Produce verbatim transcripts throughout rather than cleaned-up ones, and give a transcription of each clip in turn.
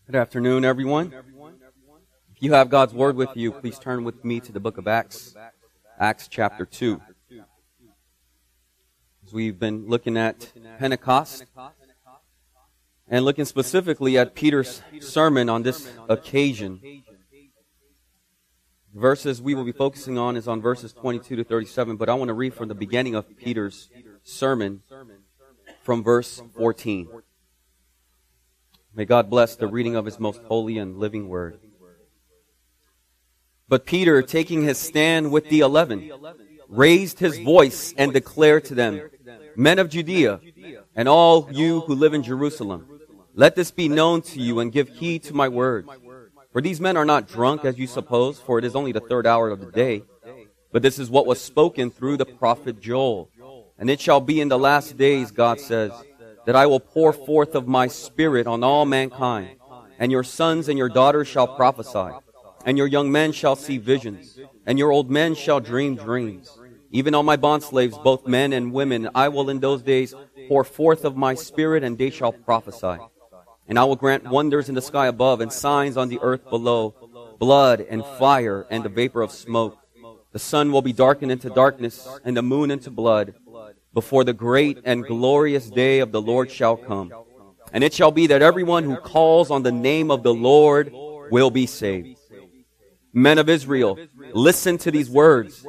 Good afternoon, everyone. If you have God's Word with you, please turn with me to the book of Acts, Acts chapter two. As we've been looking at Pentecost and looking specifically at Peter's sermon on this occasion. The verses we will be focusing on is on verses twenty-two to thirty-seven, but I want to read from the beginning of Peter's sermon from verse fourteen. May God bless the reading of His most holy and living word. But Peter, taking his stand with the eleven, raised his voice and declared to them, Men of Judea, and all you who live in Jerusalem, let this be known to you and give heed to my words. For these men are not drunk, as you suppose, for it is only the third hour of the day. But this is what was spoken through the prophet Joel. And it shall be in the last days, God says, that I will pour forth of my Spirit on all mankind, and your sons and your daughters shall prophesy, and your young men shall see visions, and your old men shall dream dreams. Even on my bondslaves, both men and women, I will in those days pour forth of my Spirit, and they shall prophesy. And I will grant wonders in the sky above, and signs on the earth below, blood and fire and the vapor of smoke. The sun will be darkened into darkness, and the moon into blood, before the great and glorious day of the Lord shall come. And it shall be that everyone who calls on the name of the Lord will be saved. Men of Israel, listen to these words.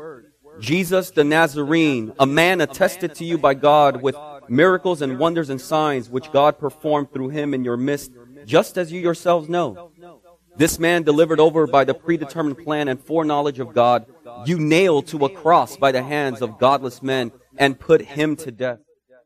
Jesus the Nazarene, a man attested to you by God with miracles and wonders and signs which God performed through him in your midst, just as you yourselves know. This man delivered over by the predetermined plan and foreknowledge of God, you nailed to a cross by the hands of godless men and put him to death.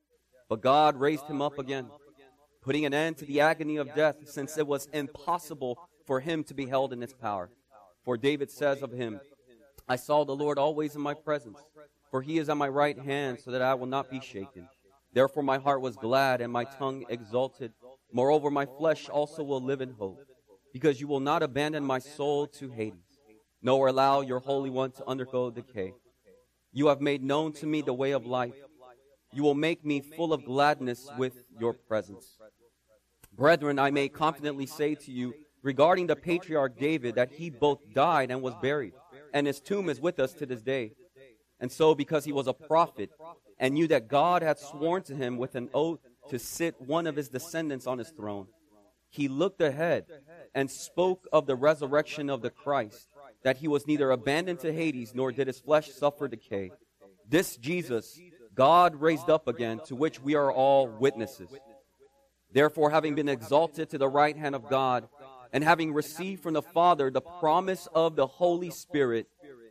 But God raised him up again, putting an end to the agony of death, since it was impossible for him to be held in its power. For David says of him, I saw the Lord always in my presence, for he is at my right hand, so that I will not be shaken. Therefore my heart was glad, and my tongue exulted. Moreover, my flesh also will live in hope, because you will not abandon my soul to Hades, nor allow your Holy One to undergo decay. You have made known to me the way of life. You will make me full of gladness with your presence. Brethren, I may confidently say to you regarding the patriarch David that he both died and was buried, and his tomb is with us to this day. And so, because he was a prophet and knew that God had sworn to him with an oath to sit one of his descendants on his throne, he looked ahead and spoke of the resurrection of the Christ, that he was neither abandoned to Hades, nor did his flesh suffer decay. This Jesus God raised up again, to which we are all witnesses. Therefore, having been exalted to the right hand of God, and having received from the Father the promise of the Holy Spirit,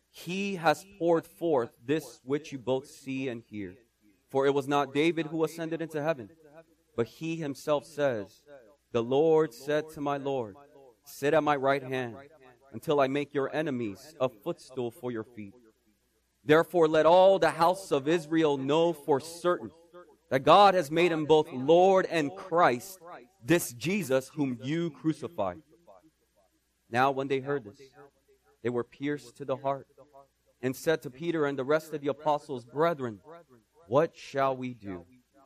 he has poured forth this which you both see and hear. For it was not David who ascended into heaven, but he himself says, The Lord said to my Lord, Sit at my right hand, until I make your enemies a footstool for your feet. Therefore let all the house of Israel know for certain that God has made him both Lord and Christ, this Jesus whom you crucified. Now when they heard this, they were pierced to the heart, and said to Peter and the rest of the apostles, Brethren, what shall we do?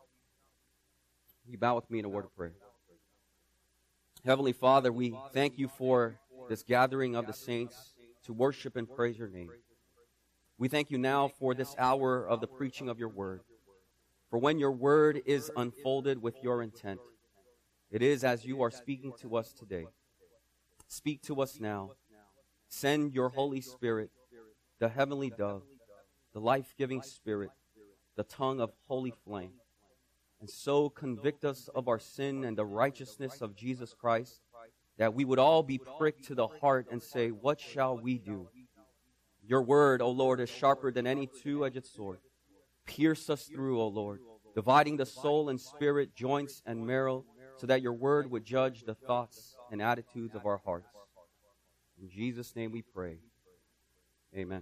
You bow with me in a word of prayer. Heavenly Father, we thank you for this gathering of the saints to worship and praise your name. We thank you now for this hour of the preaching of your word. For when your word is unfolded with your intent, it is as you are speaking to us today. Speak to us now. Send your Holy Spirit, the heavenly dove, the life-giving Spirit, the tongue of holy flame, and so convict us of our sin and the righteousness of Jesus Christ, that we would all be pricked to the heart and say, what shall we do? Your word, O Lord, is sharper than any two-edged sword. Pierce us through, O Lord, dividing the soul and spirit, joints and marrow, so that your word would judge the thoughts and attitudes of our hearts. In Jesus' name we pray. Amen.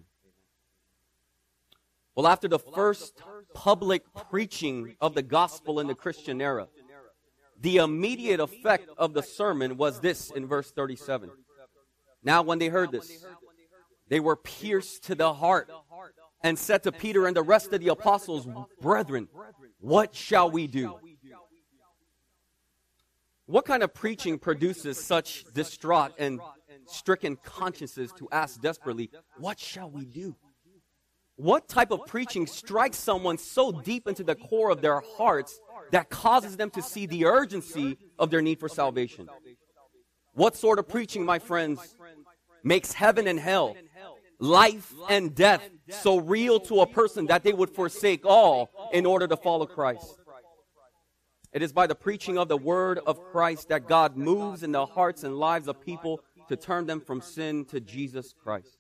Well, after the first public preaching of the gospel in the Christian era, the immediate effect of the sermon was this in verse thirty-seven. Now when they heard this, they were pierced to the heart and said to Peter and the rest of the apostles, Brethren, what shall we do? What kind of preaching produces such distraught and stricken consciences to ask desperately, what shall we do? What type of preaching strikes someone so deep into the core of their hearts that causes them to see the urgency of their need for salvation? What sort of preaching, my friends, makes heaven and hell, life and death so real to a person that they would forsake all in order to follow Christ? It is by the preaching of the word of Christ that God moves in the hearts and lives of people to turn them from sin to Jesus Christ.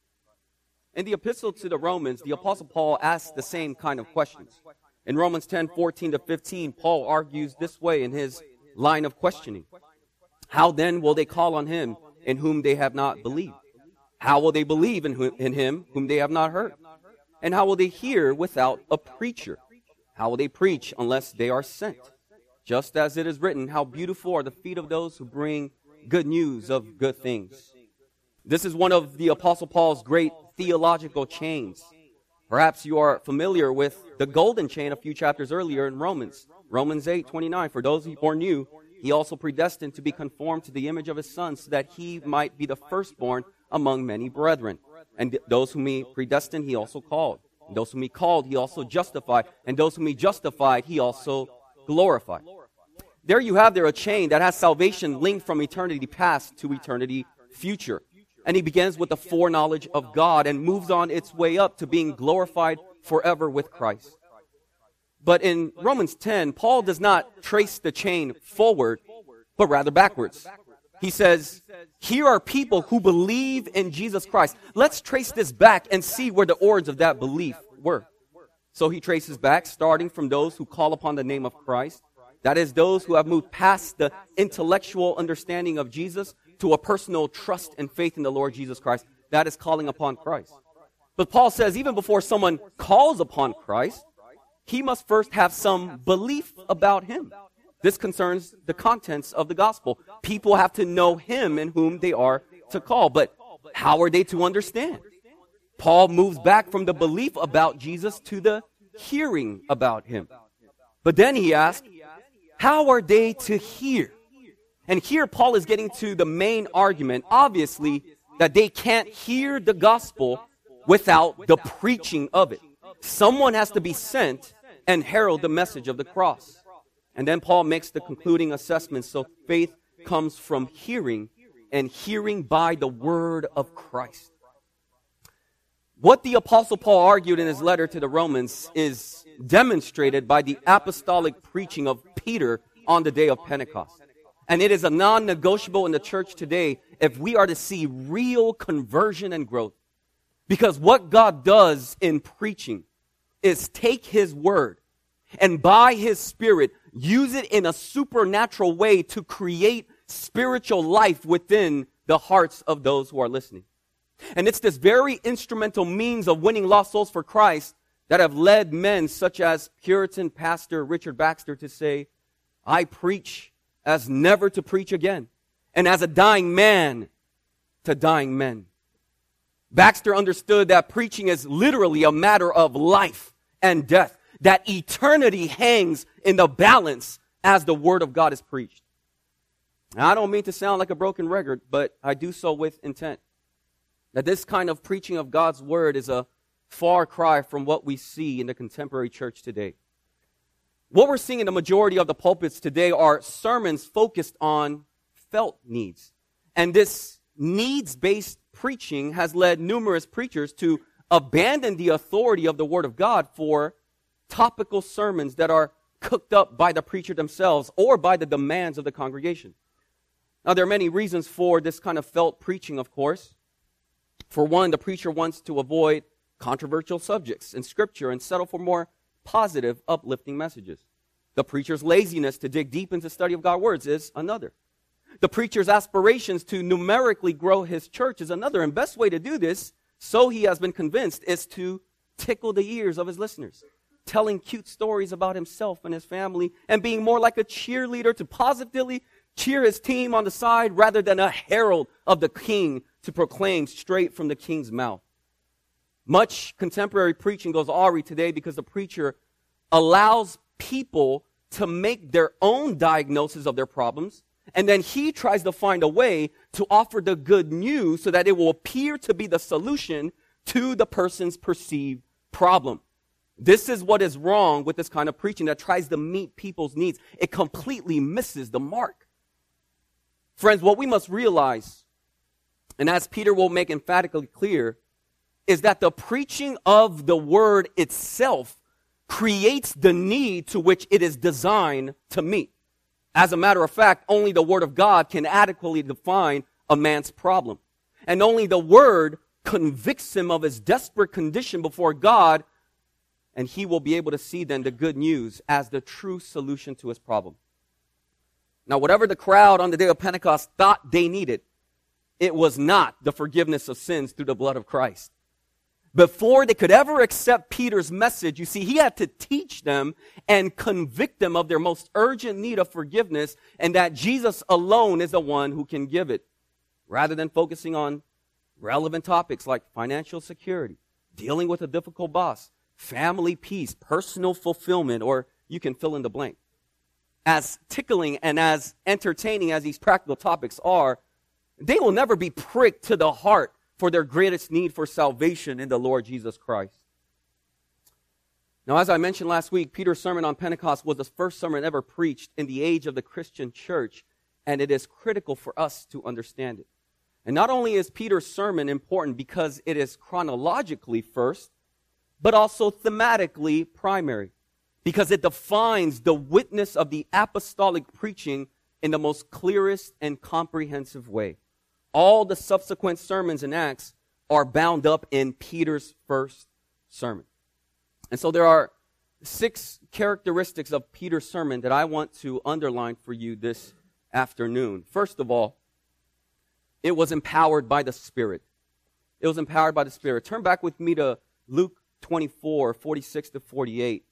In the epistle to the Romans, the Apostle Paul asks the same kind of questions. In Romans ten, fourteen to fifteen, Paul argues this way in his line of questioning. How then will they call on him in whom they have not believed? How will they believe in, who, in him whom they have not heard? And how will they hear without a preacher? How will they preach unless they are sent? Just as it is written, how beautiful are the feet of those who bring good news of good things. This is one of the Apostle Paul's great theological chains. Perhaps you are familiar with the golden chain a few chapters earlier in Romans. Romans eight twenty-nine, for those he foreknew, he also predestined to be conformed to the image of his Son, so that he might be the firstborn among many brethren. And those whom he predestined, he also called. And those whom he called, he also justified. And those whom he justified, he also glorified. There you have there a chain that has salvation linked from eternity past to eternity future. And he begins with the foreknowledge of God and moves on its way up to being glorified forever with Christ. But in Romans ten, Paul does not trace the chain forward, but rather backwards. He says, here are people who believe in Jesus Christ. Let's trace this back and see where the origins of that belief were. So he traces back, starting from those who call upon the name of Christ. That is, those who have moved past the intellectual understanding of Jesus to a personal trust and faith in the Lord Jesus Christ. That is calling upon Christ. But Paul says even before someone calls upon Christ, he must first have some belief about him. This concerns the contents of the gospel. People have to know him in whom they are to call. But how are they to understand? Paul moves back from the belief about Jesus to the hearing about him. But then he asks, how are they to hear? And here Paul is getting to the main argument, obviously, that they can't hear the gospel without the preaching of it. Someone has to be sent and herald the message of the cross. And then Paul makes the concluding assessment. So faith comes from hearing, and hearing by the word of Christ. What the Apostle Paul argued in his letter to the Romans is demonstrated by the apostolic preaching of Peter on the day of Pentecost. And it is a non-negotiable in the church today if we are to see real conversion and growth. Because what God does in preaching is take his word and by his Spirit use it in a supernatural way to create spiritual life within the hearts of those who are listening. And it's this very instrumental means of winning lost souls for Christ that have led men such as Puritan pastor Richard Baxter to say, I preach as never to preach again, and as a dying man to dying men. Baxter understood that preaching is literally a matter of life and death, that eternity hangs in the balance as the word of God is preached. Now, I don't mean to sound like a broken record, but I do so with intent. That this kind of preaching of God's word is a far cry from what we see in the contemporary church today. What we're seeing in the majority of the pulpits today are sermons focused on felt needs. And this needs-based preaching has led numerous preachers to abandon the authority of the Word of God for topical sermons that are cooked up by the preacher themselves or by the demands of the congregation. Now, there are many reasons for this kind of felt preaching, of course. For one, the preacher wants to avoid controversial subjects in Scripture and settle for more positive, uplifting messages. The preacher's laziness to dig deep into study of God's words is another. The preacher's aspirations to numerically grow his church is another. And best way to do this, so he has been convinced, is to tickle the ears of his listeners, telling cute stories about himself and his family, and being more like a cheerleader to positively cheer his team on the side rather than a herald of the king to proclaim straight from the king's mouth. Much contemporary preaching goes awry today because the preacher allows people to make their own diagnosis of their problems, and then he tries to find a way to offer the good news so that it will appear to be the solution to the person's perceived problem. This is what is wrong with this kind of preaching that tries to meet people's needs. It completely misses the mark. Friends, what we must realize, and as Peter will make emphatically clear, is that the preaching of the word itself creates the need to which it is designed to meet. As a matter of fact, only the word of God can adequately define a man's problem. And only the word convicts him of his desperate condition before God, and he will be able to see then the good news as the true solution to his problem. Now, whatever the crowd on the day of Pentecost thought they needed, it was not the forgiveness of sins through the blood of Christ. Before they could ever accept Peter's message, you see, he had to teach them and convict them of their most urgent need of forgiveness, and that Jesus alone is the one who can give it, rather than focusing on relevant topics like financial security, dealing with a difficult boss, family peace, personal fulfillment, or you can fill in the blank. As tickling and as entertaining as these practical topics are, they will never be pricked to the heart for their greatest need for salvation in the Lord Jesus Christ. Now, as I mentioned last week, Peter's sermon on Pentecost was the first sermon ever preached in the age of the Christian church, and it is critical for us to understand it. And not only is Peter's sermon important because it is chronologically first, but also thematically primary, because it defines the witness of the apostolic preaching in the most clearest and comprehensive way. All the subsequent sermons in Acts are bound up in Peter's first sermon. And so there are six characteristics of Peter's sermon that I want to underline for you this afternoon. First of all, it was empowered by the Spirit. It was empowered by the Spirit. Turn back with me to Luke twenty-four, forty-six to forty-eight.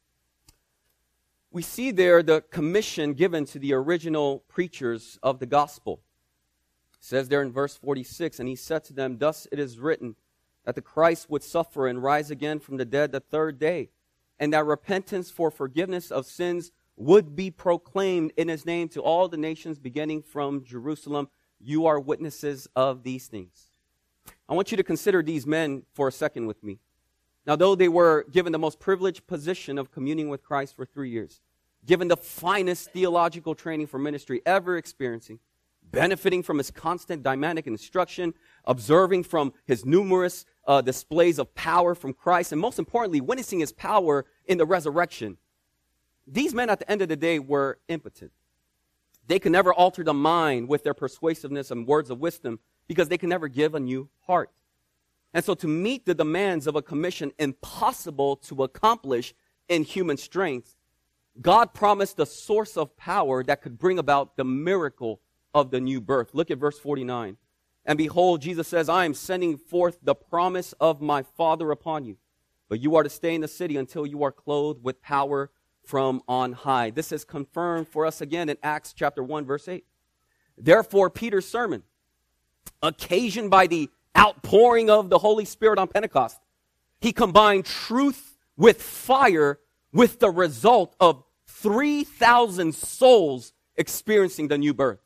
We see there the commission given to the original preachers of the gospel. It says there in verse forty-six, and he said to them, "Thus it is written, that the Christ would suffer and rise again from the dead the third day, and that repentance for forgiveness of sins would be proclaimed in his name to all the nations, beginning from Jerusalem. You are witnesses of these things." I want you to consider these men for a second with me. Now, though they were given the most privileged position of communing with Christ for three years, given the finest theological training for ministry ever experiencing, benefiting from his constant dynamic instruction, observing from his numerous uh, displays of power from Christ, and most importantly, witnessing his power in the resurrection, these men at the end of the day were impotent. They could never alter the mind with their persuasiveness and words of wisdom because they can never give a new heart. And so to meet the demands of a commission impossible to accomplish in human strength, God promised a source of power that could bring about the miracle of the new birth. Look at verse forty-nine. "And behold," Jesus says, "I am sending forth the promise of my Father upon you. But you are to stay in the city until you are clothed with power from on high." This is confirmed for us again in Acts chapter one, verse eight. Therefore, Peter's sermon, occasioned by the outpouring of the Holy Spirit on Pentecost, he combined truth with fire, with the result of three thousand souls experiencing the new birth.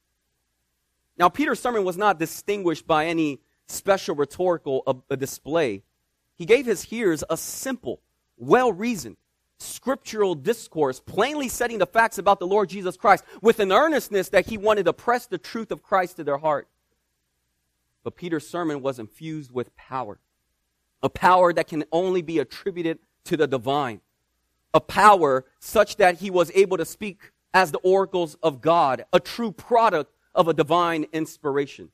Now, Peter's sermon was not distinguished by any special rhetorical uh, uh, display. He gave his hearers a simple, well-reasoned, scriptural discourse, plainly setting the facts about the Lord Jesus Christ with an earnestness that he wanted to press the truth of Christ to their heart. But Peter's sermon was infused with power, a power that can only be attributed to the divine, a power such that he was able to speak as the oracles of God, a true product of a divine inspiration.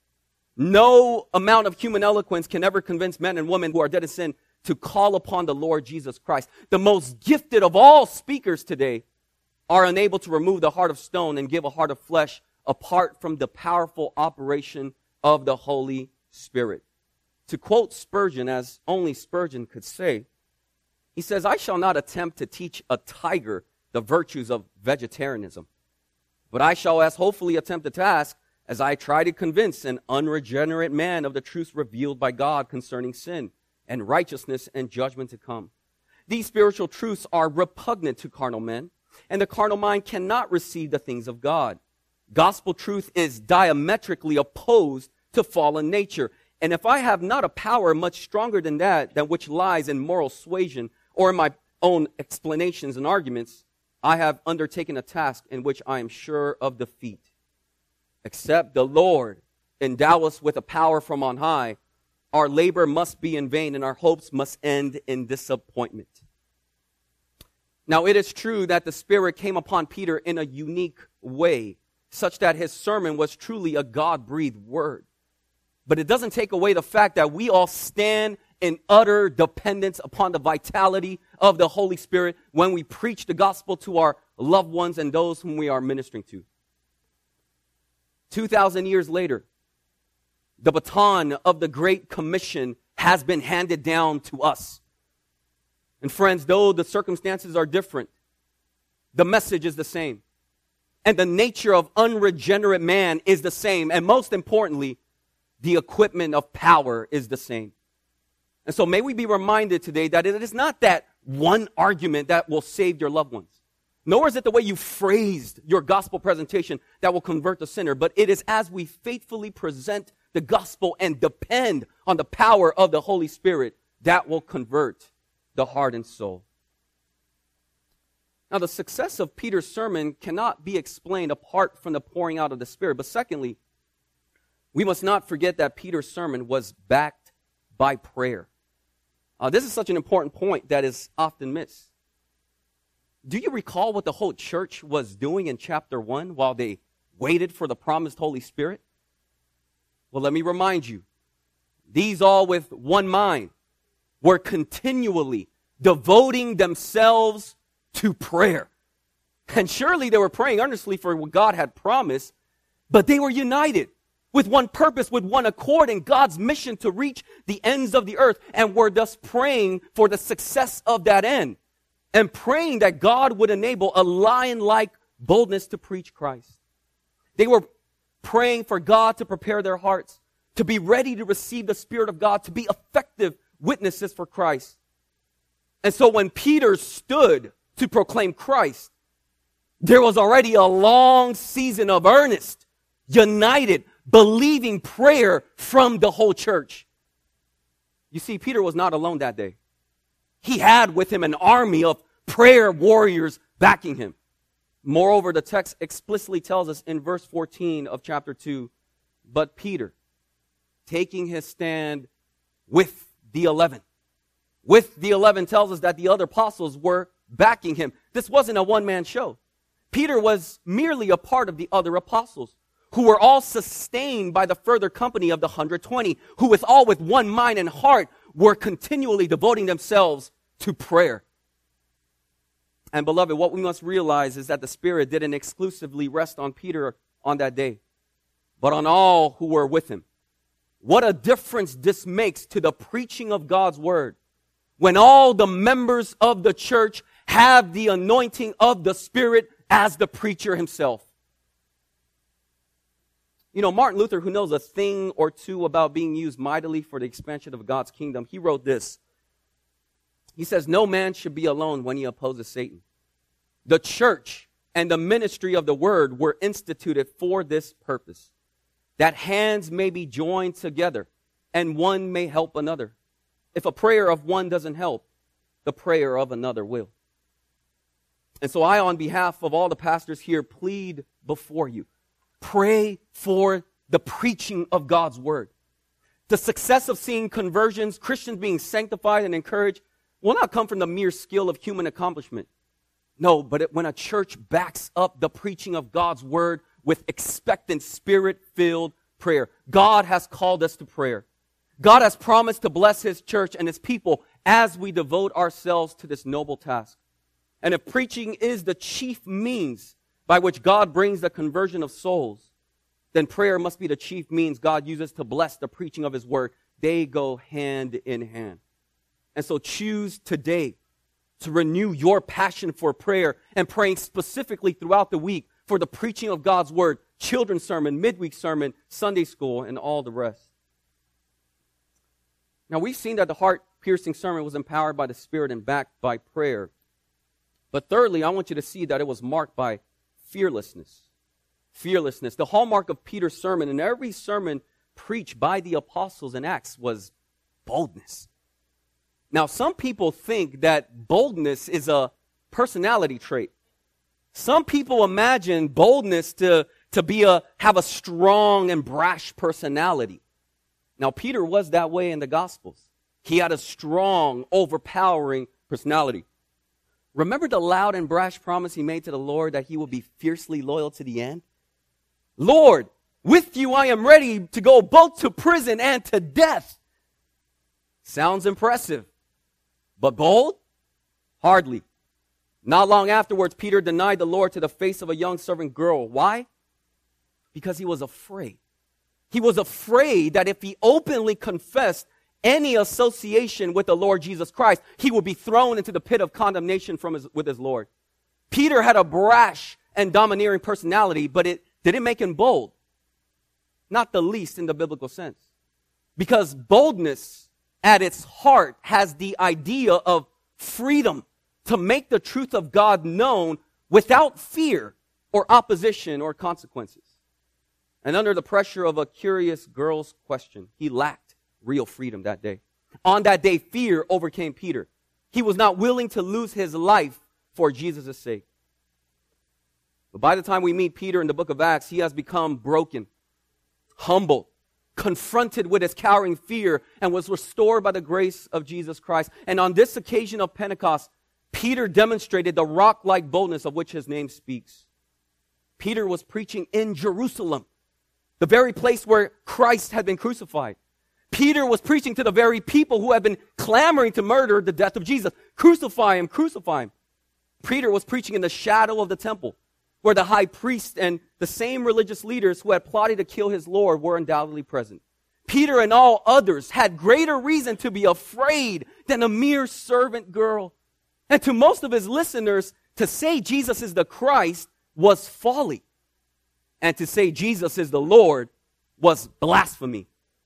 No amount of human eloquence can ever convince men and women who are dead in sin to call upon the Lord Jesus Christ. The most gifted of all speakers today are unable to remove the heart of stone and give a heart of flesh apart from the powerful operation of the Holy Spirit. To quote Spurgeon, as only Spurgeon could say, he says, "I shall not attempt to teach a tiger the virtues of vegetarianism, but I shall as hopefully attempt the task as I try to convince an unregenerate man of the truths revealed by God concerning sin and righteousness and judgment to come. These spiritual truths are repugnant to carnal men, and the carnal mind cannot receive the things of God. Gospel truth is diametrically opposed to fallen nature. And if I have not a power much stronger than that, than which lies in moral suasion or in my own explanations and arguments, I have undertaken a task in which I am sure of defeat. Except the Lord endow us with a power from on high, our labor must be in vain and our hopes must end in disappointment. Now, it is true that the Spirit came upon Peter in a unique way, such that his sermon was truly a God-breathed word. But it doesn't take away the fact that we all stand in utter dependence upon the vitality of the Holy Spirit when we preach the gospel to our loved ones and those whom we are ministering to. Two thousand years later, the baton of the Great Commission has been handed down to us. And friends, though the circumstances are different, the message is the same. And the nature of unregenerate man is the same. And most importantly, the equipment of power is the same. And so may we be reminded today that it is not that one argument that will save your loved ones. Nor is it the way you phrased your gospel presentation that will convert the sinner. But it is as we faithfully present the gospel and depend on the power of the Holy Spirit that will convert the heart and soul. Now, the success of Peter's sermon cannot be explained apart from the pouring out of the Spirit. But secondly, we must not forget that Peter's sermon was backed by prayer. Uh, this is such an important point that is often missed. Do you recall what the whole church was doing in chapter one while they waited for the promised Holy Spirit? Well, let me remind you, these all with one mind were continually devoting themselves to prayer. And surely they were praying earnestly for what God had promised, but they were united with one purpose, with one accord in God's mission to reach the ends of the earth, and were thus praying for the success of that end, and praying that God would enable a lion-like boldness to preach Christ. They were praying for God to prepare their hearts, to be ready to receive the Spirit of God, to be effective witnesses for Christ. And so when Peter stood to proclaim Christ, there was already a long season of earnest, united, believing prayer from the whole church. You see, Peter was not alone that day. He had with him an army of prayer warriors backing him. Moreover, the text explicitly tells us in verse fourteen of chapter two, but Peter, taking his stand with the eleven. With the eleven tells us that the other apostles were backing him. This wasn't a one-man show. Peter was merely a part of the other apostles, who were all sustained by the further company of the one hundred twenty, who with all with one mind and heart were continually devoting themselves to prayer. And beloved, what we must realize is that the Spirit didn't exclusively rest on Peter on that day, but on all who were with him. What a difference this makes to the preaching of God's word when all the members of the church have the anointing of the Spirit as the preacher himself. You know, Martin Luther, who knows a thing or two about being used mightily for the expansion of God's kingdom, he wrote this. He says, no man should be alone when he opposes Satan. The church and the ministry of the word were instituted for this purpose, that hands may be joined together and one may help another. If a prayer of one doesn't help, the prayer of another will. And so I, on behalf of all the pastors here, plead before you. Pray for the preaching of God's word. The success of seeing conversions, Christians being sanctified and encouraged, will not come from the mere skill of human accomplishment. No, but it, when a church backs up the preaching of God's word with expectant, spirit-filled prayer. God has called us to prayer. God has promised to bless his church and his people as we devote ourselves to this noble task. And if preaching is the chief means by which God brings the conversion of souls, then prayer must be the chief means God uses to bless the preaching of his word. They go hand in hand. And so choose today to renew your passion for prayer and praying specifically throughout the week for the preaching of God's word, children's sermon, midweek sermon, Sunday school, and all the rest. Now, we've seen that the heart-piercing sermon was empowered by the Spirit and backed by prayer. But thirdly, I want you to see that it was marked by fearlessness. Fearlessness. The hallmark of Peter's sermon, and every sermon preached by the apostles in Acts, was boldness. Now, some people think that boldness is a personality trait. Some people imagine boldness to, to be a, have a strong and brash personality. Now, Peter was that way in the Gospels. He had a strong, overpowering personality. Remember the loud and brash promise he made to the Lord that he would be fiercely loyal to the end? Lord, with you I am ready to go both to prison and to death. Sounds impressive. But bold? Hardly. Not long afterwards, Peter denied the Lord to the face of a young servant girl. Why? Because he was afraid. He was afraid that if he openly confessed any association with the Lord Jesus Christ, he would be thrown into the pit of condemnation from his, with his Lord. Peter had a brash and domineering personality, but it didn't make him bold. Not the least in the biblical sense. Because boldness at its heart has the idea of freedom to make the truth of God known without fear or opposition or consequences. And under the pressure of a curious girl's question, he lacked real freedom that day. On that day, fear overcame Peter. He was not willing to lose his life for Jesus' sake. But by the time we meet Peter in the book of Acts, he has become broken, humble, confronted with his cowering fear, and was restored by the grace of Jesus Christ. And on this occasion of Pentecost, Peter demonstrated the rock-like boldness of which his name speaks. Peter was preaching in Jerusalem, the very place where Christ had been crucified. Peter was preaching to the very people who had been clamoring to murder the death of Jesus. Crucify him, crucify him. Peter was preaching in the shadow of the temple, where the high priest and the same religious leaders who had plotted to kill his Lord were undoubtedly present. Peter and all others had greater reason to be afraid than a mere servant girl. And to most of his listeners, to say Jesus is the Christ was folly. And to say Jesus is the Lord was blasphemy.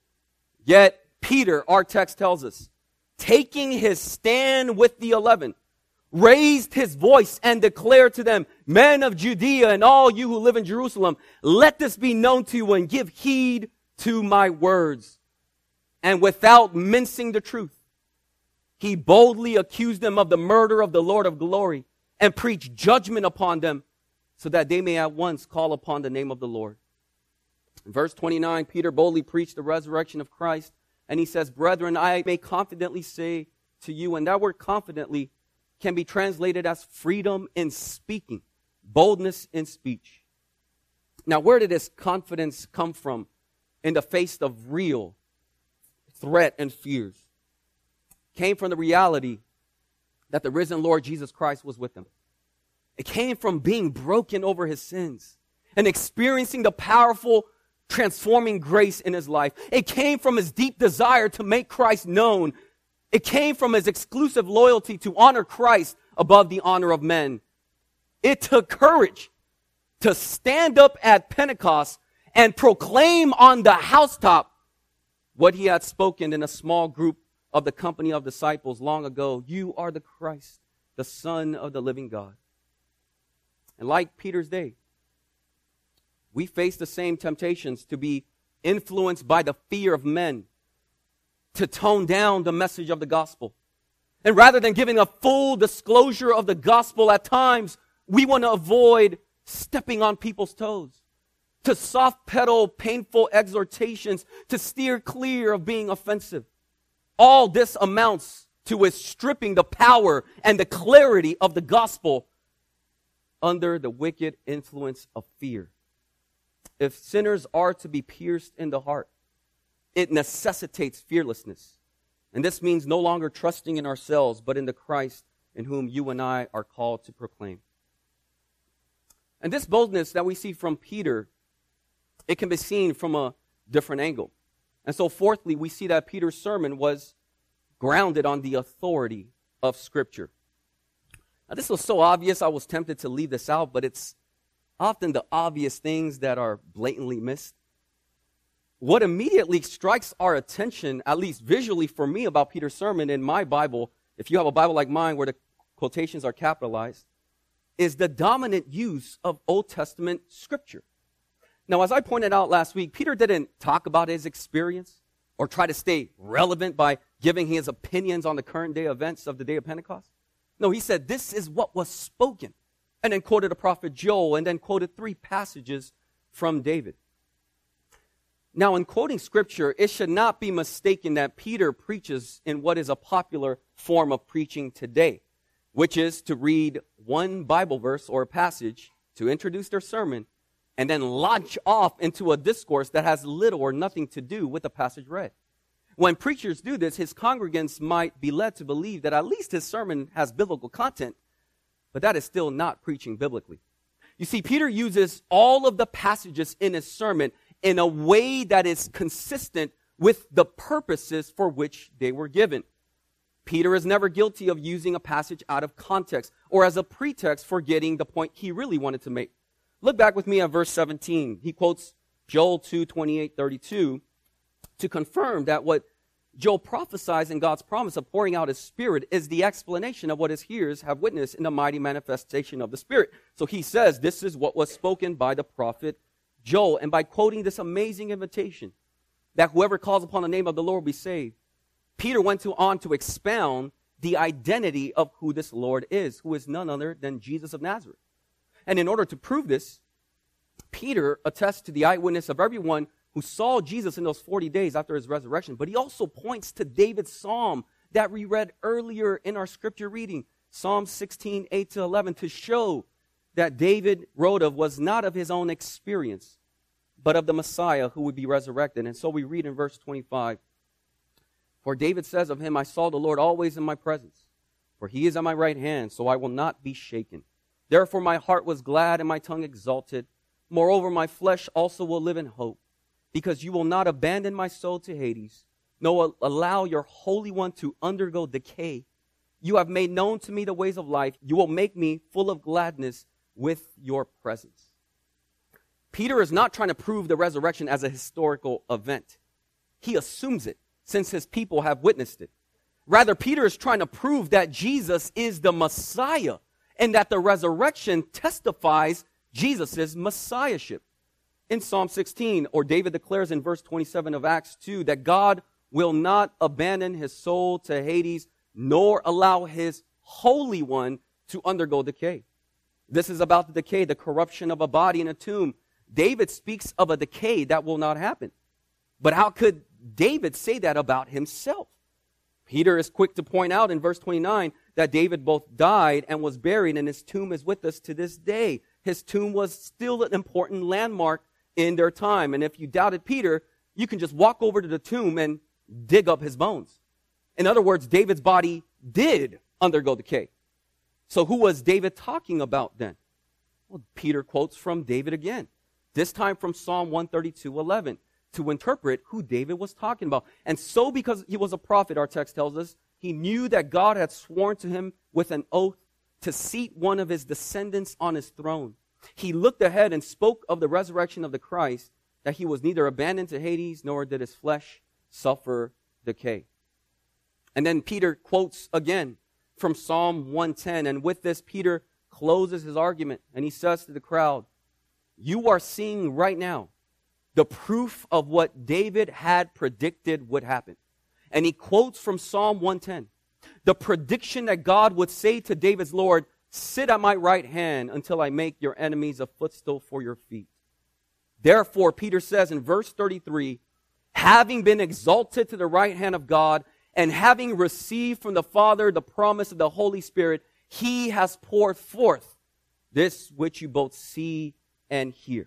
Yet Peter, our text tells us, taking his stand with the eleven, raised his voice and declared to them, men of Judea and all you who live in Jerusalem, let this be known to you and give heed to my words. And without mincing the truth, he boldly accused them of the murder of the Lord of glory and preached judgment upon them so that they may at once call upon the name of the Lord. In verse twenty-nine, Peter boldly preached the resurrection of Christ, and he says, brethren, I may confidently say to you, and that word confidently can be translated as freedom in speaking, boldness in speech. Now, where did this confidence come from in the face of real threat and fears? It came from the reality that the risen Lord Jesus Christ was with him. It came from being broken over his sins and experiencing the powerful transforming grace in his life. It came from his deep desire to make Christ known. It came from his exclusive loyalty to honor Christ above the honor of men. It took courage to stand up at Pentecost and proclaim on the housetop what he had spoken in a small group of the company of disciples long ago. You are the Christ, the Son of the living God. And like Peter's day, we face the same temptations to be influenced by the fear of men, to tone down the message of the gospel. And rather than giving a full disclosure of the gospel, at times we want to avoid stepping on people's toes, to soft pedal painful exhortations, to steer clear of being offensive. All this amounts to is stripping the power and the clarity of the gospel under the wicked influence of fear. If sinners are to be pierced in the heart, it necessitates fearlessness. And this means no longer trusting in ourselves, but in the Christ in whom you and I are called to proclaim. And this boldness that we see from Peter, it can be seen from a different angle. And so fourthly, we see that Peter's sermon was grounded on the authority of Scripture. Now, this was so obvious, I was tempted to leave this out, but it's often the obvious things that are blatantly missed. What immediately strikes our attention, at least visually for me, about Peter's sermon in my Bible, if you have a Bible like mine where the quotations are capitalized, is the dominant use of Old Testament scripture. Now, as I pointed out last week, Peter didn't talk about his experience or try to stay relevant by giving his opinions on the current day events of the day of Pentecost. No, he said, this is what was spoken, and then quoted the prophet Joel, and then quoted three passages from David. Now, in quoting scripture, it should not be mistaken that Peter preaches in what is a popular form of preaching today, which is to read one Bible verse or passage to introduce their sermon and then launch off into a discourse that has little or nothing to do with the passage read. When preachers do this, his congregants might be led to believe that at least his sermon has biblical content, but that is still not preaching biblically. You see, Peter uses all of the passages in his sermon in a way that is consistent with the purposes for which they were given. Peter is never guilty of using a passage out of context or as a pretext for getting the point he really wanted to make. Look back with me at verse seventeen. He quotes Joel two, twenty-eight, thirty-two to confirm that what Joel prophesies in God's promise of pouring out his Spirit is the explanation of what his hearers have witnessed in the mighty manifestation of the Spirit. So he says this is what was spoken by the prophet Joel. And by quoting this amazing invitation that whoever calls upon the name of the Lord will be saved, Peter went to, on to expound the identity of who this Lord is, who is none other than Jesus of Nazareth. And in order to prove this, Peter attests to the eyewitness of everyone who saw Jesus in those forty days after his resurrection. But he also points to David's psalm that we read earlier in our scripture reading, Psalm sixteen, eight to eleven, to show that David wrote of was not of his own experience, but of the Messiah who would be resurrected. And so we read in verse twenty-five, for David says of him, I saw the Lord always in my presence, for he is at my right hand, so I will not be shaken. Therefore my heart was glad and my tongue exalted. Moreover, my flesh also will live in hope, because you will not abandon my soul to Hades, nor allow your Holy One to undergo decay. You have made known to me the ways of life. You will make me full of gladness with your presence. Peter is not trying to prove the resurrection as a historical event. He assumes it, since his people have witnessed it. Rather, Peter is trying to prove that Jesus is the Messiah, and that the resurrection testifies Jesus' messiahship. In Psalm sixteen, or David declares in verse twenty-seven of Acts two, that God will not abandon his soul to Hades, nor allow his Holy One to undergo decay. This is about the decay, the corruption of a body in a tomb. David speaks of a decay that will not happen. But how could David say that about himself? Peter is quick to point out in verse twenty-nine that David both died and was buried, and his tomb is with us to this day. His tomb was still an important landmark in their time. And if you doubted Peter, you can just walk over to the tomb and dig up his bones. In other words, David's body did undergo decay. So who was David talking about then? Well, Peter quotes from David again, this time from Psalm one thirty-two, eleven, to interpret who David was talking about. And so because he was a prophet, our text tells us, he knew that God had sworn to him with an oath to seat one of his descendants on his throne. He looked ahead and spoke of the resurrection of the Christ, that he was neither abandoned to Hades, nor did his flesh suffer decay. And then Peter quotes again from Psalm one ten, and with this Peter closes his argument, and he says to the crowd, you are seeing right now the proof of what David had predicted would happen. And he quotes from Psalm one ten, the prediction that God would say to David's Lord, sit at my right hand until I make your enemies a footstool for your feet. Therefore, Peter says in verse thirty-three, having been exalted to the right hand of God, and having received from the Father the promise of the Holy Spirit, he has poured forth this which you both see and hear.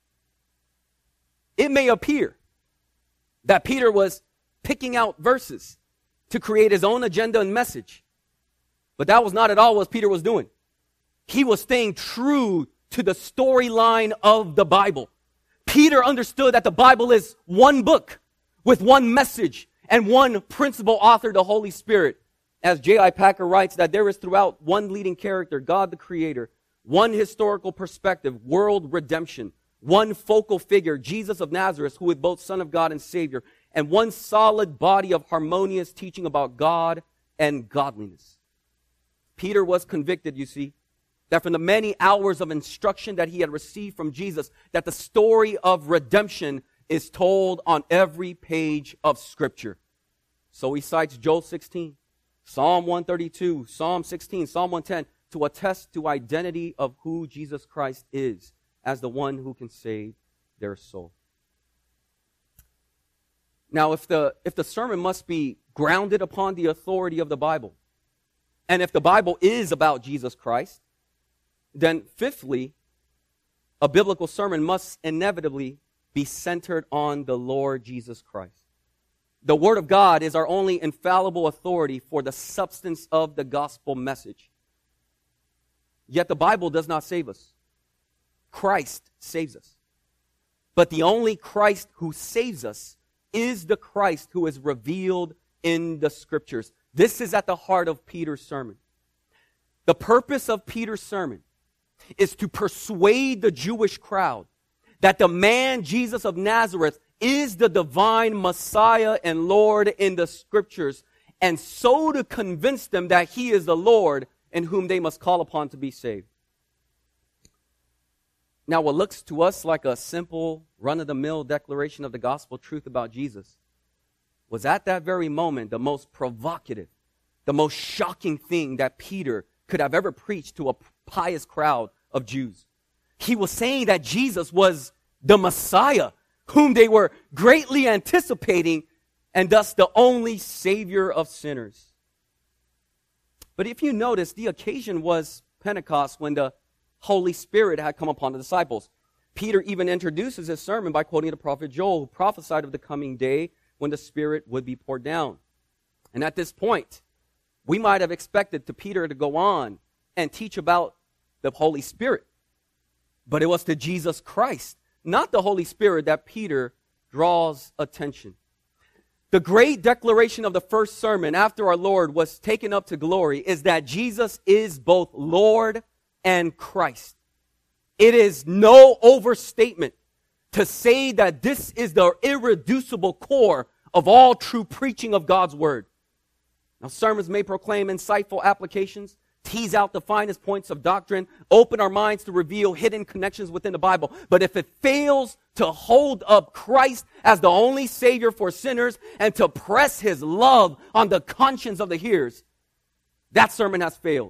It may appear that Peter was picking out verses to create his own agenda and message, but that was not at all what Peter was doing. He was staying true to the storyline of the Bible. Peter understood that the Bible is one book with one message and one principal author, the Holy Spirit. As J I Packer writes, that there is throughout one leading character, God the Creator, one historical perspective, world redemption, one focal figure, Jesus of Nazareth, who is both Son of God and Savior, and one solid body of harmonious teaching about God and godliness. Peter was convicted, you see, that from the many hours of instruction that he had received from Jesus, that the story of redemption is told on every page of Scripture. So he cites Joel sixteen, Psalm one thirty-two, Psalm sixteen, Psalm one ten, to attest to identity of who Jesus Christ is as the one who can save their soul. Now, if the, if the sermon must be grounded upon the authority of the Bible, and if the Bible is about Jesus Christ, then fifthly, a biblical sermon must inevitably be centered on the Lord Jesus Christ. The Word of God is our only infallible authority for the substance of the gospel message. Yet the Bible does not save us. Christ saves us. But the only Christ who saves us is the Christ who is revealed in the Scriptures. This is at the heart of Peter's sermon. The purpose of Peter's sermon is to persuade the Jewish crowd that the man Jesus of Nazareth is the divine Messiah and Lord in the Scriptures, and so to convince them that he is the Lord in whom they must call upon to be saved. Now, what looks to us like a simple, run-of-the-mill declaration of the gospel truth about Jesus was at that very moment the most provocative, the most shocking thing that Peter could have ever preached to a pious crowd of Jews. He was saying that Jesus was the Messiah, whom they were greatly anticipating, and thus the only Savior of sinners. But if you notice, the occasion was Pentecost, when the Holy Spirit had come upon the disciples. Peter even introduces his sermon by quoting the prophet Joel, who prophesied of the coming day when the Spirit would be poured down. And at this point, we might have expected to Peter to go on and teach about the Holy Spirit. But it was to Jesus Christ, not the Holy Spirit, that Peter draws attention. The great declaration of the first sermon after our Lord was taken up to glory is that Jesus is both Lord and Christ. It is no overstatement to say that this is the irreducible core of all true preaching of God's Word. Now, sermons may proclaim insightful applications, tease out the finest points of doctrine, open our minds to reveal hidden connections within the Bible. But if it fails to hold up Christ as the only Savior for sinners and to press His love on the conscience of the hearers, that sermon has failed.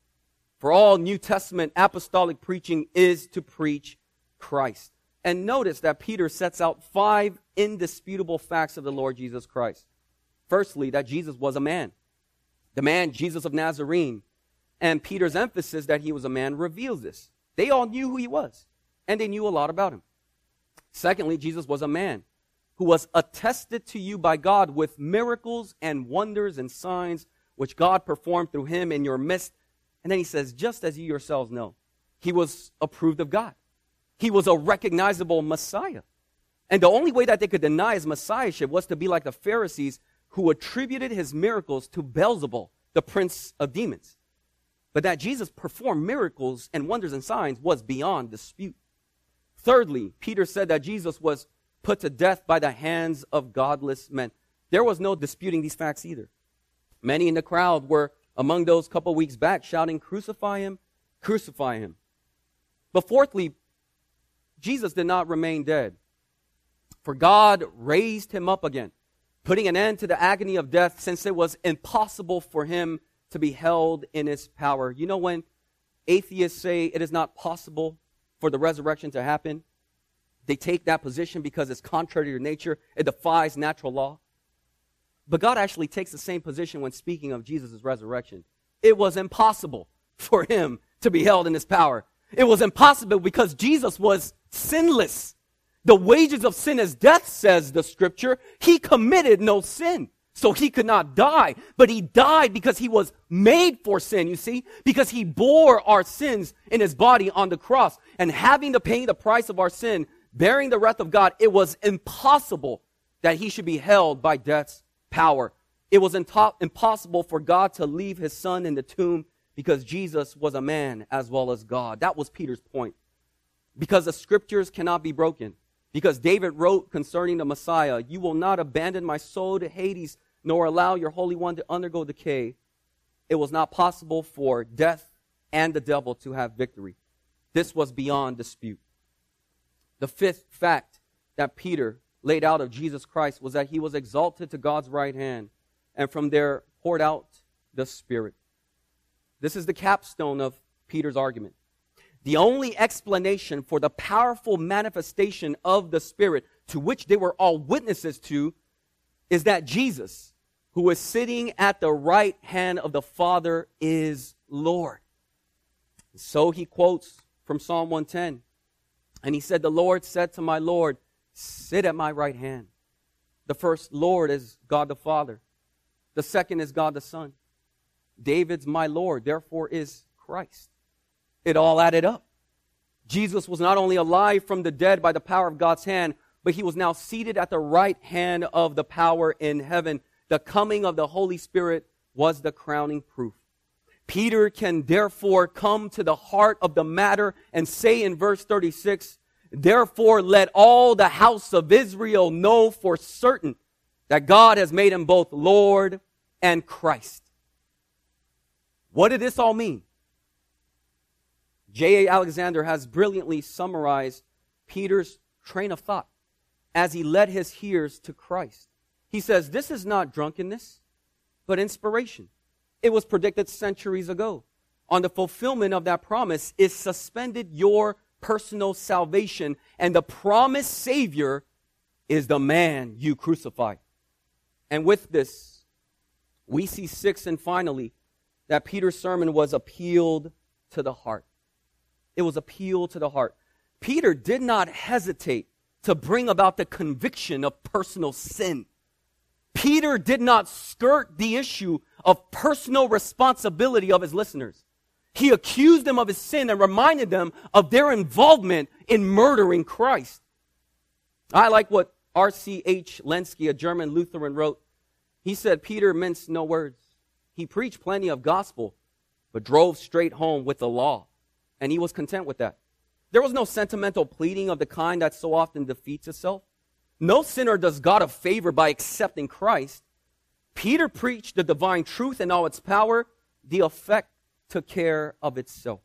For all New Testament apostolic preaching is to preach Christ. And notice that Peter sets out five indisputable facts of the Lord Jesus Christ. Firstly, that Jesus was a man. The man Jesus of Nazarene. And Peter's emphasis that he was a man reveals this. They all knew who he was, and they knew a lot about him. Secondly, Jesus was a man who was attested to you by God with miracles and wonders and signs which God performed through him in your midst. And then he says, just as you yourselves know, he was approved of God. He was a recognizable Messiah. And the only way that they could deny his messiahship was to be like the Pharisees, who attributed his miracles to Beelzebul, the prince of demons. But that Jesus performed miracles and wonders and signs was beyond dispute. Thirdly, Peter said that Jesus was put to death by the hands of godless men. There was no disputing these facts either. Many in the crowd were among those couple weeks back shouting, "Crucify him, crucify him." But fourthly, Jesus did not remain dead. For God raised him up again, putting an end to the agony of death, since it was impossible for him to be held in his power. You know, when atheists say it is not possible for the resurrection to happen, they take that position because it's contrary to nature. It defies natural law. But God actually takes the same position when speaking of Jesus' resurrection. It was impossible for him to be held in his power. It was impossible because Jesus was sinless. The wages of sin is death, says the Scripture. He committed no sin, so he could not die. But he died because he was made for sin, you see, because he bore our sins in his body on the cross. And having to pay the price of our sin, bearing the wrath of God, it was impossible that he should be held by death's power. It was into- impossible for God to leave his son in the tomb because Jesus was a man as well as God. That was Peter's point. Because the Scriptures cannot be broken. Because David wrote concerning the Messiah, "You will not abandon my soul to Hades, nor allow your Holy One to undergo decay." It was not possible for death and the devil to have victory. This was beyond dispute. The fifth fact that Peter laid out of Jesus Christ was that he was exalted to God's right hand, and from there poured out the Spirit. This is the capstone of Peter's argument. The only explanation for the powerful manifestation of the Spirit, to which they were all witnesses to, is that Jesus, who is sitting at the right hand of the Father, is Lord. So he quotes from Psalm one ten. And he said, the Lord said to my Lord, sit at my right hand. The first Lord is God the Father. The second is God the Son. David's my Lord, therefore is Christ. It all added up. Jesus was not only alive from the dead by the power of God's hand, but he was now seated at the right hand of the power in heaven. The coming of the Holy Spirit was the crowning proof. Peter can therefore come to the heart of the matter and say in verse thirty-six, therefore let all the house of Israel know for certain that God has made him both Lord and Christ. What did this all mean? J A Alexander has brilliantly summarized Peter's train of thought as he led his hearers to Christ. He says, this is not drunkenness, but inspiration. It was predicted centuries ago. On the fulfillment of that promise is suspended your personal salvation, and the promised Savior is the man you crucified. And with this, we see sixth and finally that Peter's sermon was appealed to the heart. It was appealed to the heart. Peter did not hesitate to bring about the conviction of personal sin. Peter did not skirt the issue of personal responsibility of his listeners. He accused them of his sin and reminded them of their involvement in murdering Christ. I like what R C H Lenski, a German Lutheran, wrote. He said, Peter minced no words. He preached plenty of gospel, but drove straight home with the law. And he was content with that. There was no sentimental pleading of the kind that so often defeats itself. No sinner does God a favor by accepting Christ. Peter preached the divine truth in all its power. The effect took care of itself.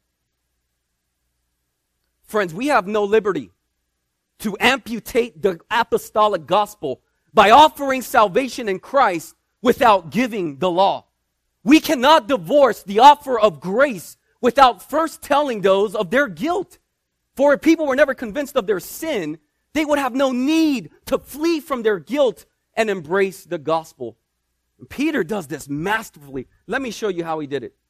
Friends, we have no liberty to amputate the apostolic gospel by offering salvation in Christ without giving the law. We cannot divorce the offer of grace without first telling those of their guilt. For if people were never convinced of their sin, they would have no need to flee from their guilt and embrace the gospel. And Peter does this masterfully. Let me show you how he did it.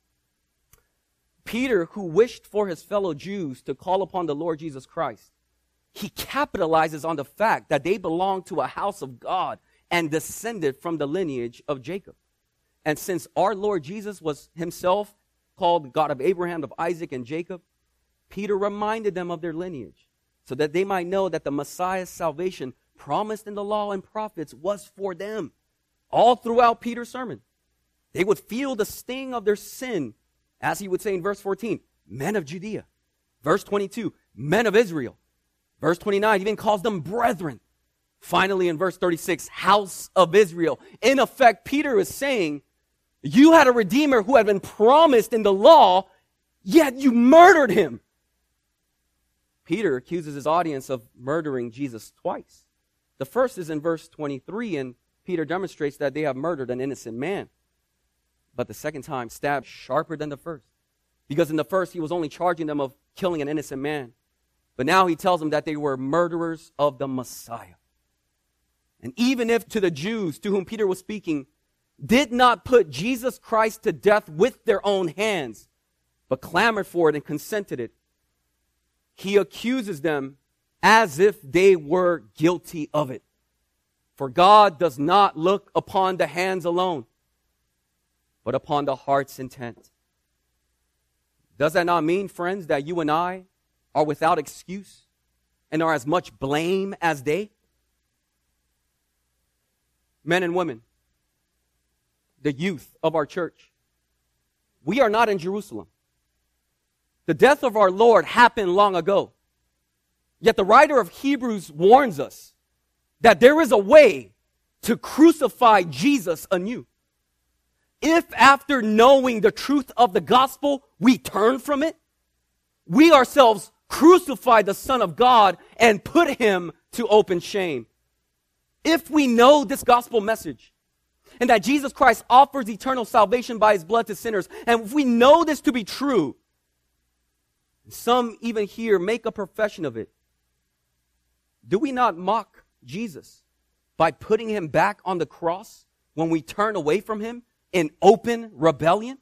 Peter, who wished for his fellow Jews to call upon the Lord Jesus Christ, he capitalizes on the fact that they belonged to a house of God and descended from the lineage of Jacob. And since our Lord Jesus was himself called God of Abraham, of Isaac, and Jacob, Peter reminded them of their lineage so that they might know that the Messiah's salvation promised in the law and prophets was for them. All throughout Peter's sermon, they would feel the sting of their sin, as he would say in verse fourteen, men of Judea. Verse twenty-two, men of Israel. Verse twenty-nine, he even calls them brethren. Finally, in verse thirty-six, house of Israel. In effect, Peter is saying, you had a Redeemer who had been promised in the law, yet you murdered him. Peter accuses his audience of murdering Jesus twice. The first is in verse twenty-three, and Peter demonstrates that they have murdered an innocent man. But the second time, stabbed sharper than the first. Because in the first, he was only charging them of killing an innocent man. But now he tells them that they were murderers of the Messiah. And even if to the Jews to whom Peter was speaking did not put Jesus Christ to death with their own hands, but clamored for it and consented it, he accuses them as if they were guilty of it. For God does not look upon the hands alone, but upon the heart's intent. Does that not mean, friends, that you and I are without excuse and are as much blame as they? Men and women, the youth of our church, we are not in Jerusalem. The death of our Lord happened long ago. Yet the writer of Hebrews warns us that there is a way to crucify Jesus anew. if after knowing the truth of the gospel, we turn from it, we ourselves crucify the Son of God and put him to open shame. If we know this gospel message, and that Jesus Christ offers eternal salvation by his blood to sinners, and if we know this to be true, some even here make a profession of it, do we not mock Jesus by putting him back on the cross when we turn away from him in open rebellion?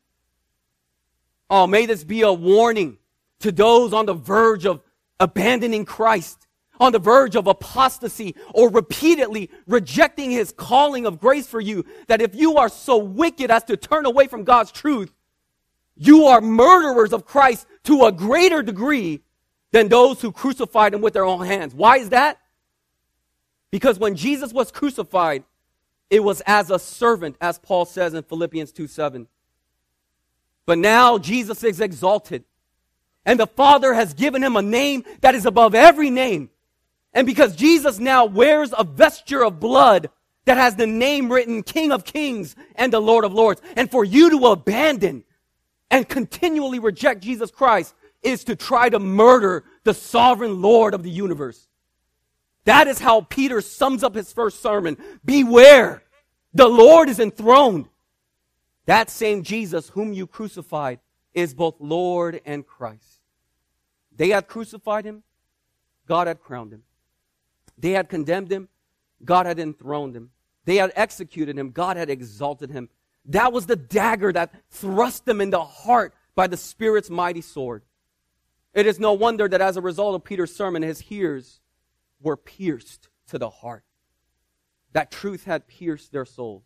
Oh, may this be a warning to those on the verge of abandoning Christ, on the verge of apostasy, or repeatedly rejecting his calling of grace for you, that if you are so wicked as to turn away from God's truth, you are murderers of Christ to a greater degree than those who crucified him with their own hands. Why is that? Because when Jesus was crucified, it was as a servant, as Paul says in Philippians two seven. But now Jesus is exalted, and the Father has given him a name that is above every name. And because Jesus now wears a vesture of blood that has the name written King of Kings and the Lord of Lords, and for you to abandon and continually reject Jesus Christ is to try to murder the sovereign Lord of the universe. That is how Peter sums up his first sermon. Beware, the Lord is enthroned. That same Jesus whom you crucified is both Lord and Christ. They had crucified him, God had crowned him. They had condemned him, God had enthroned him. They had executed him, God had exalted him. That was the dagger that thrust them in the heart by the Spirit's mighty sword. It is no wonder that as a result of Peter's sermon, his hearers were pierced to the heart. That truth had pierced their souls.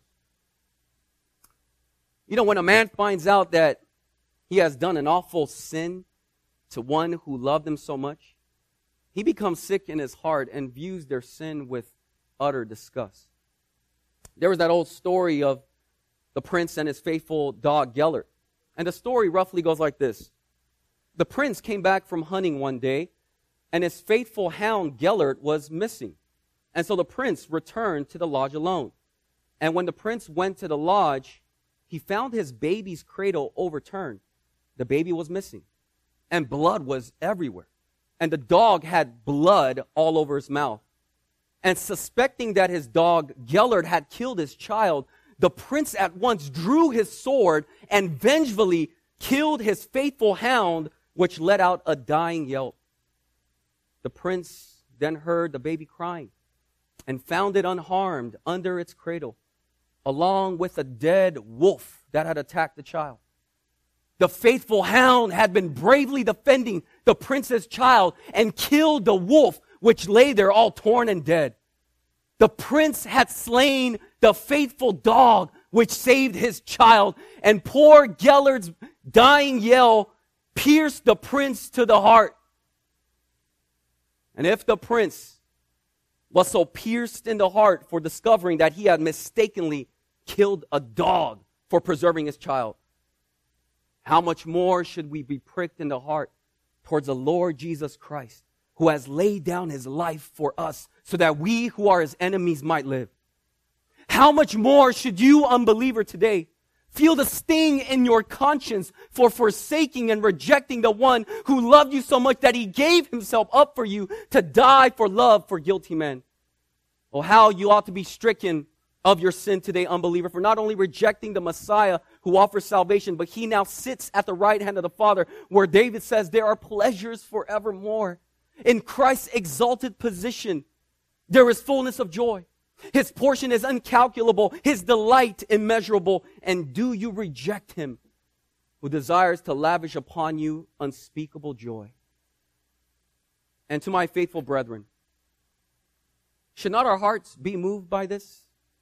You know, when a man finds out that he has done an awful sin to one who loved him so much, he becomes sick in his heart and views their sin with utter disgust. There was that old story of the prince and his faithful dog Gellert. And the story roughly goes like this. The prince came back from hunting one day, and his faithful hound Gellert was missing. And so the prince returned to the lodge alone. And when the prince went to the lodge, he found his baby's cradle overturned. The baby was missing, and blood was everywhere. And the dog had blood all over his mouth. And suspecting that his dog Gellert had killed his child, the prince at once drew his sword and vengefully killed his faithful hound, which let out a dying yelp. The prince then heard the baby crying and found it unharmed under its cradle, along with a dead wolf that had attacked the child. The faithful hound had been bravely defending the prince's child and killed the wolf, which lay there all torn and dead. The prince had slain the faithful dog, which saved his child, and poor Gellert's dying yell pierced the prince to the heart. And if the prince was so pierced in the heart for discovering that he had mistakenly killed a dog for preserving his child, how much more should we be pricked in the heart towards the Lord Jesus Christ, who has laid down his life for us so that we who are his enemies might live? How much more should you, unbeliever, today feel the sting in your conscience for forsaking and rejecting the one who loved you so much that he gave himself up for you to die for love for guilty men? Oh, how you ought to be stricken of your sin today, unbeliever, for not only rejecting the Messiah who offers salvation, but he now sits at the right hand of the Father, where David says there are pleasures forevermore. In Christ's exalted position, there is fullness of joy. His portion is incalculable, his delight immeasurable. And do you reject him who desires to lavish upon you unspeakable joy? And to my faithful brethren, should not our hearts be moved by this?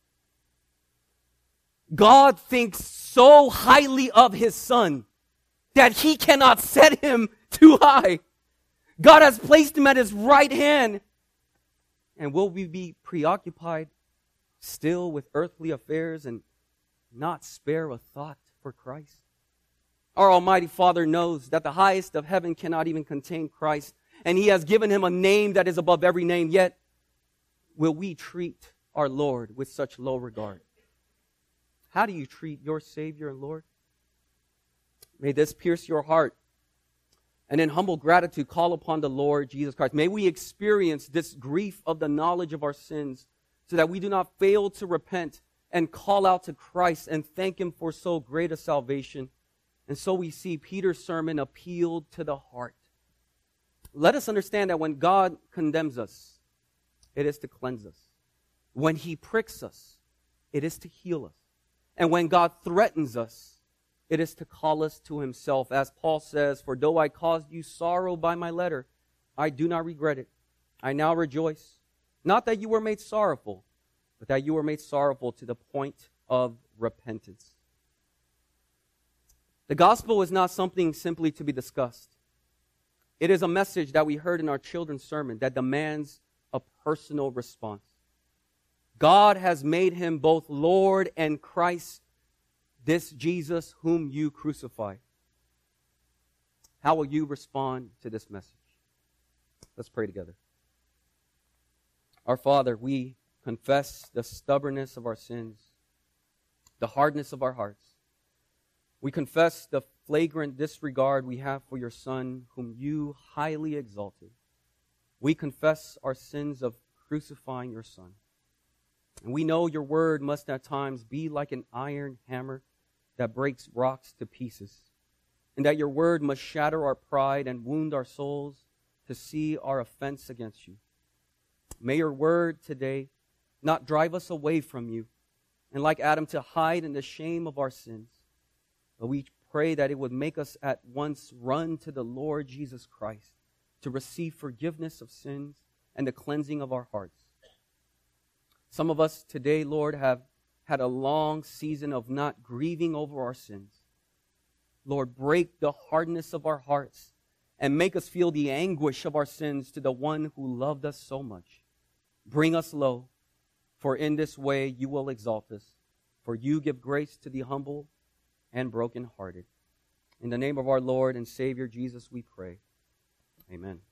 God thinks so highly of his Son that he cannot set him too high. God has placed him at his right hand. And will we be preoccupied still with earthly affairs and not spare a thought for Christ? Our Almighty Father knows that the highest of heaven cannot even contain Christ, and he has given him a name that is above every name. Yet, will we treat our Lord with such low regard? How do you treat your Savior and Lord? May this pierce your heart. And in humble gratitude, call upon the Lord Jesus Christ. May we experience this grief of the knowledge of our sins so that we do not fail to repent and call out to Christ and thank Him for so great a salvation. And so we see Peter's sermon appealed to the heart. Let us understand that when God condemns us, it is to cleanse us. When He pricks us, it is to heal us. And when God threatens us, it is to call us to Himself. As Paul says, for though I caused you sorrow by my letter, I do not regret it. I now rejoice. Not that you were made sorrowful, but that you were made sorrowful to the point of repentance. The gospel is not something simply to be discussed. It is a message that we heard in our children's sermon that demands a personal response. God has made Him both Lord and Christ, this Jesus whom you crucified. How will you respond to this message? Let's pray together. Our Father, we confess the stubbornness of our sins, the hardness of our hearts. We confess the flagrant disregard we have for your Son, whom you highly exalted. We confess our sins of crucifying your Son. And we know your word must at times be like an iron hammer that breaks rocks to pieces, and that your word must shatter our pride and wound our souls to see our offense against you. May your word today not drive us away from you, and like Adam to hide in the shame of our sins, but we pray that it would make us at once run to the Lord Jesus Christ to receive forgiveness of sins and the cleansing of our hearts. Some of us today, Lord, have had a long season of not grieving over our sins. Lord, break the hardness of our hearts and make us feel the anguish of our sins to the one who loved us so much. Bring us low, for in this way you will exalt us. For you give grace to the humble and brokenhearted. In the name of our Lord and Savior Jesus we pray. Amen.